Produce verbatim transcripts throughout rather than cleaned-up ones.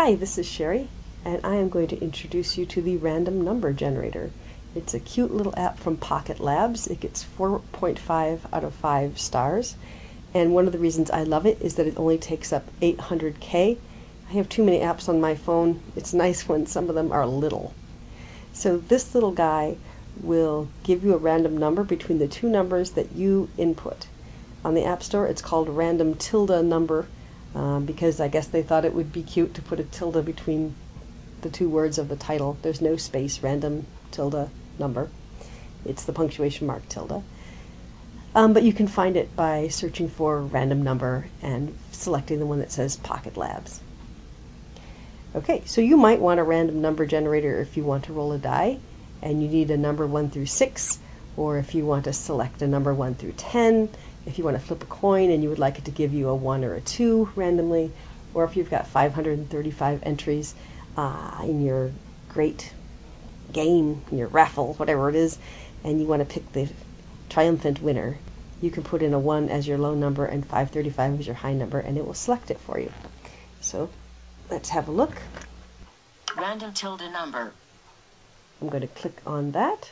Hi, this is Sherry, and I am going to introduce you to the random number generator. It's a cute little app from Pocket Labs. It gets four point five out of five stars, and one of the reasons I love it is that it only takes up eight hundred K. I have too many apps on my phone. It's nice when some of them are little. So this little guy will give you a random number between the two numbers that you input. On the App Store, it's called Random Tilde Number, um, because I guess they thought it would be cute to put a tilde between the two words of the title. There's no space, random tilde number. It's the punctuation mark tilde. Um, but you can find it by searching for random number and selecting the one that says Pocket Labs. Okay, so you might want a random number generator if you want to roll a die and you need a number one through six, or if you want to select a number one through ten, if you want to flip a coin and you would like it to give you a one or a two randomly, or if you've got five hundred thirty-five entries uh, in your great game, in your raffle, whatever it is, and you want to pick the triumphant winner, you can put in a one as your low number and five thirty-five as your high number, and it will select it for you. So let's have a look. Random tilde number. I'm going to click on that.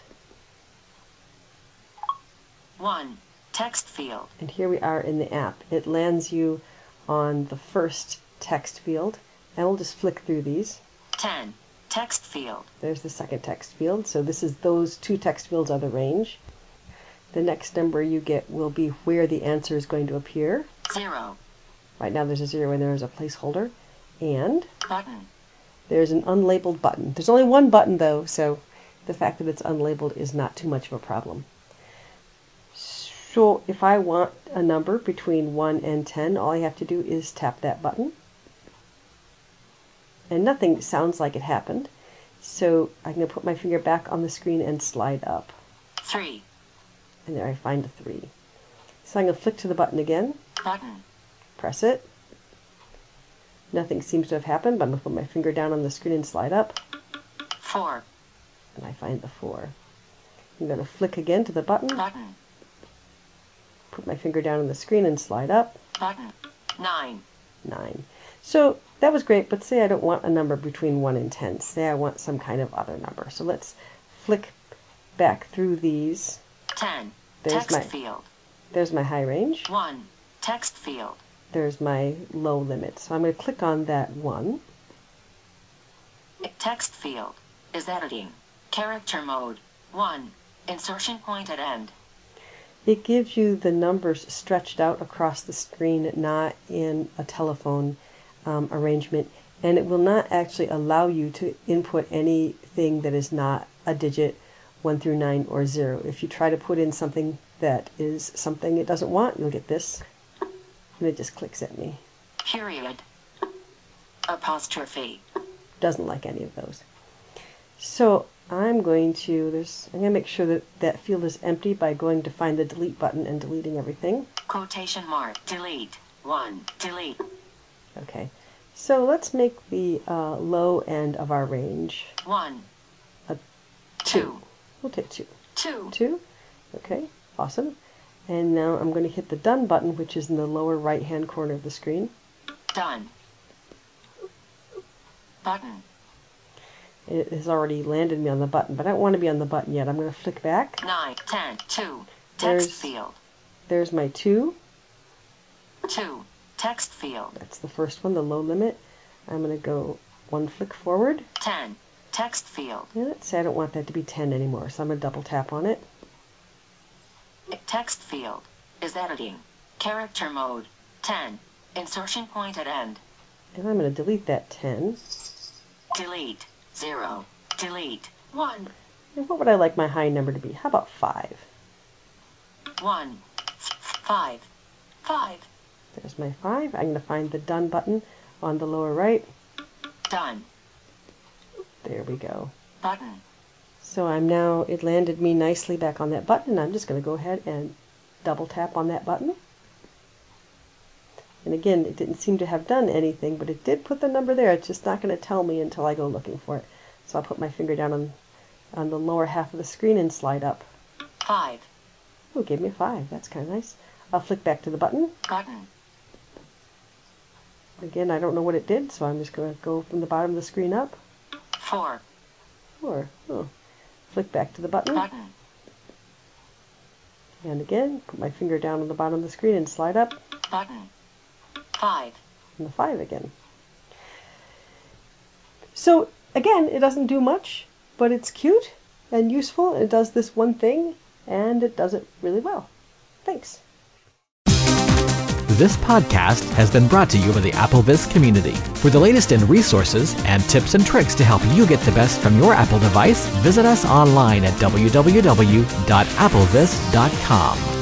one. Text field. And here we are in the app. It lands you on the first text field, and we'll just flick through these. ten. Text field. There's the second text field. So this is those two text fields are the range. The next number you get will be where the answer is going to appear. zero. Right now there's a zero and there's a placeholder. And Button. there's an unlabeled button. There's only one button though, so the fact that it's unlabeled is not too much of a problem. So if I want a number between one and ten, all I have to do is tap that button. And nothing sounds like it happened. So I'm going to put my finger back on the screen and slide up. three. And there I find a three. So I'm going to flick to the button again. Button. Press it. Nothing seems to have happened, but I'm going to put my finger down on the screen and slide up. four. And I find the four. I'm going to flick again to the button. Button. Put my finger down on the screen and slide up. Button. nine. nine. So that was great, but say I don't want a number between one and ten. Say I want some kind of other number. So let's flick back through these. ten. There's Text my, field. there's my high range. one. Text field. There's my low limit. So I'm going to click on that one. Text field is editing. Character mode. one. Insertion point at end. It gives you the numbers stretched out across the screen, not in a telephone um, arrangement, and it will not actually allow you to input anything that is not a digit one through nine or zero. If you try to put in something that is something it doesn't want, you'll get this, and it just clicks at me. Period. Apostrophe. Doesn't like any of those. So I'm going to, there's, I'm going to make sure that that field is empty by going to find the delete button and deleting everything. Quotation mark. Delete. one. Delete. Okay, so let's make the uh, low end of our range one. a two. two. We'll take two. two. Two. Okay, awesome. And now I'm going to hit the done button, which is in the lower right hand corner of the screen. Done. Button. It has already landed me on the button, but I don't want to be on the button yet. I'm going to flick back. nine. ten. two. Text There's- field. There's my two. two. Text field. That's the first one, the low limit. I'm going to go one flick forward. ten. Text field. And let's say I don't want that to be ten anymore, so I'm going to double tap on it. Text field is editing. Character mode. ten. Insertion point at end. And I'm going to delete that ten. Delete. zero. Delete. one. And what would I like my high number to be? How about five? one. five. five. There's my five. I'm going to find the done button on the lower right. Done. There we go. Button. So I'm now, it landed me nicely back on that button. I'm just going to go ahead and double tap on that button. And again, it didn't seem to have done anything, but it did put the number there. It's just not going to tell me until I go looking for it. So I'll put my finger down on, on the lower half of the screen and slide up. five. Oh, it gave me a five. That's kind of nice. I'll flick back to the button. Button. Again, I don't know what it did, so I'm just going to go from the bottom of the screen up. Four. Four. Oh. Flick back to the button. Button. And again, put my finger down on the bottom of the screen and slide up. Button. Five. And the five again. So, again, it doesn't do much, but it's cute and useful. It does this one thing, and it does it really well. Thanks. This podcast has been brought to you by the AppleVis community. For the latest in resources and tips and tricks to help you get the best from your Apple device, visit us online at w w w dot applevis dot com.